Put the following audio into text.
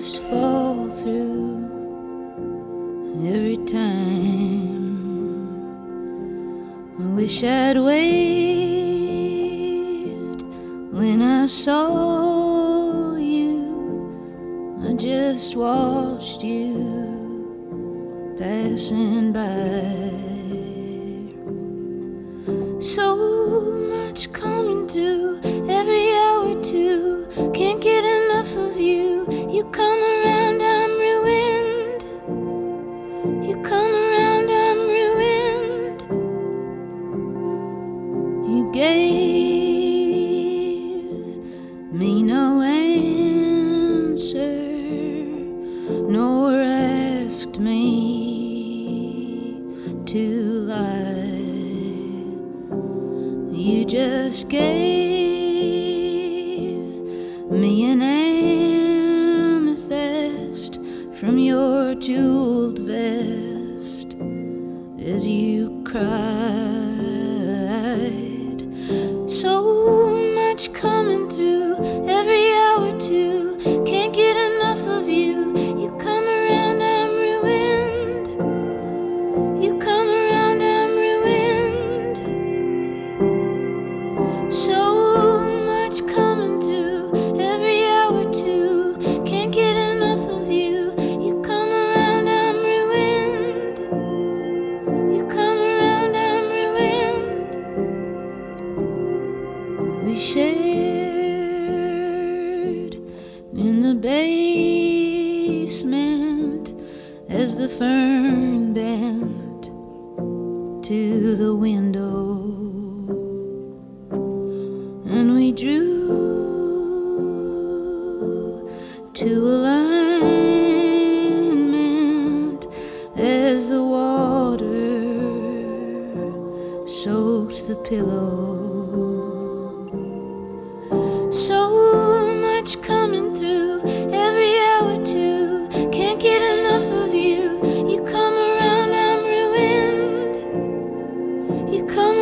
just fall through every time. I wish I'd waved when I saw you. I just watched you passing by. So much coming through every hour too. Can't get enough of you. You come around, I'm ruined. You come around, I'm ruined. You gave me no answer, nor asked me to lie. You just gave me an amethyst from your jeweled vest as you cried. So much coming through every hour too. Can't get enough of you. You come around, I'm ruined. You come around, I'm ruined. So much coming through every hour too. Can't get enough of you. You come around, I'm ruined. You come around, I'm ruined. We shared in the basement as the fern bent to the window, and we drew to alignment as the water soaked the pillow. So much coming through every hour too. Can't get enough of you. You come around, I'm ruined. You come